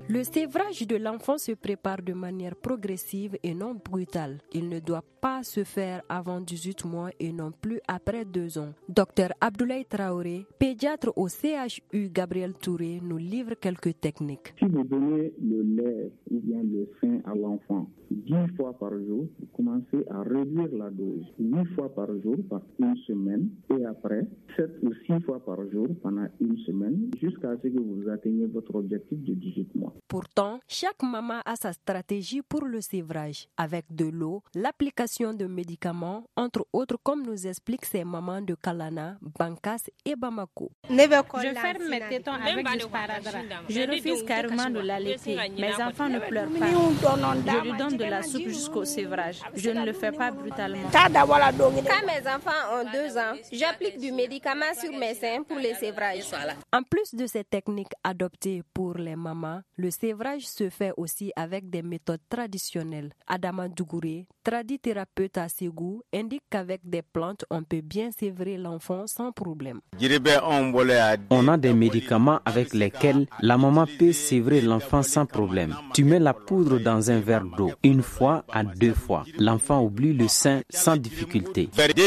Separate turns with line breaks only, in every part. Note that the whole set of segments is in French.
Le sévrage de l'enfant se prépare de manière progressive et non brutale. Il ne doit pas se faire avant 18 mois et non plus après 2 ans. Dr Abdoulaye Traoré, pédiatre au CHU Gabriel Touré, nous livre quelques techniques.
Si vous donnez le lait ou bien le sein à l'enfant 10 fois par jour, vous commencez à réduire la dose 8 fois par jour par une semaine et après 7 ou 6 fois par jour pendant une semaine jusqu'à ce que vous atteigniez votre objectif de 18 mois.
Pourtant, chaque maman a sa stratégie pour le sévrage, avec de l'eau, l'application de médicaments, entre autres comme nous expliquent ces mamans de Kalana, Bankas et Bamako.
Je ferme mes tétons avec du sparadrap. Je refuse carrément de l'allaiter. Mes enfants ne pleurent pas. Je lui donne de la soupe jusqu'au sévrage. Je ne le fais pas brutalement.
Quand mes enfants ont 2 ans, j'applique du médicament sur mes seins pour les sévrages.
En plus de ces techniques adoptées pour les mamans, le sévrage se fait aussi avec des méthodes traditionnelles. Adama Dougouré, tradithérapeute à Ségou, indique qu'avec des plantes, on peut bien sévrer l'enfant sans problème.
On a des médicaments avec lesquels la maman peut sévrer l'enfant sans problème. Tu mets la poudre dans un verre d'eau, 1 fois à 2 fois. L'enfant oublie le sein sans difficulté.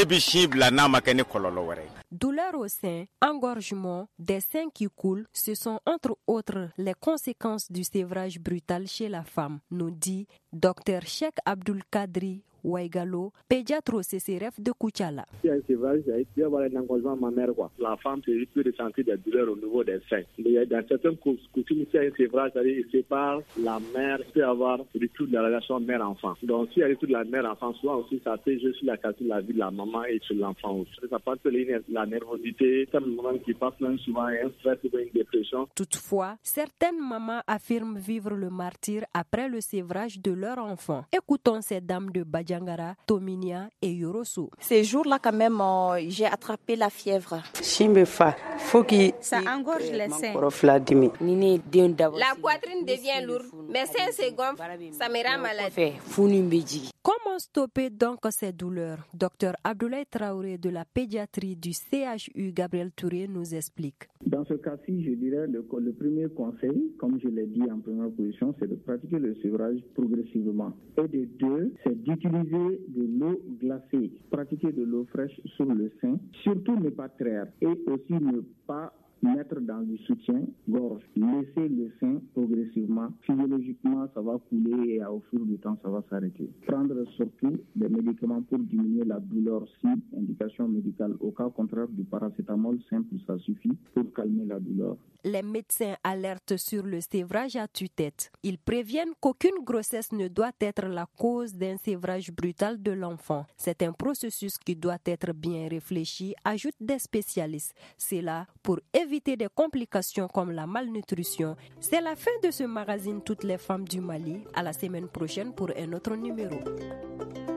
Douleur au sein, engorgement, des seins qui coulent, ce sont entre autres les conséquences du sévrage brutal chez la femme, nous dit Dr Cheikh Abdul Kadri Waigalo, pédiatre au CCRF de Koutiala.
Si un sévrage, il peut y avoir un engorgement mammaire. La femme peut ressentir des douleurs au niveau des seins. Dans certaines coutumes, si un sévrage, il sépare la mère, il peut y avoir retour de la relation mère-enfant. Donc, s'il y a retour de la mère-enfant, souvent aussi, ça peut jouer sur la qualité de la vie de la maman et sur l'enfant aussi. Ça peut être la nervosité, certaines mamans qui passent même souvent un stress ou une dépression.
Toutefois, certaines mamans affirment vivre le martyre après le sévrage de leur enfant. Écoutons ces dames de Badjangara, Tominia et Yorosu.
Ces jours-là, quand même, j'ai attrapé la fièvre.
Ça engorge les seins.
La poitrine devient lourde, mes seins se gonflent, ça me rend malade.
Comment stopper donc ces douleurs? Dr Abdoulaye Traoré de la pédiatrie du CHU Gabriel Touré nous explique.
Dans ce cas-ci, je dirais le premier conseil, comme je l'ai dit en première position, c'est de pratiquer le sévrage progressivement. Et de 2, c'est d'utiliser de l'eau glacée, pratiquer de l'eau fraîche sur le sein, surtout ne pas traire et aussi ne pas mettre dans du soutien-gorge. Laisser le sein progressivement. Physiologiquement, ça va couler et au fur du temps, ça va s'arrêter. Prendre surtout des médicaments pour diminuer la douleur si indication médicale. Au cas contraire, du paracétamol simple, ça suffit pour calmer la douleur.
Les médecins alertent sur le sévrage à tue-tête. Ils préviennent qu'aucune grossesse ne doit être la cause d'un sévrage brutal de l'enfant. C'est un processus qui doit être bien réfléchi, ajoutent des spécialistes. C'est là pour éviter des complications comme la malnutrition. C'est la fin de ce magazine Toutes les femmes du Mali. À la semaine prochaine pour un autre numéro.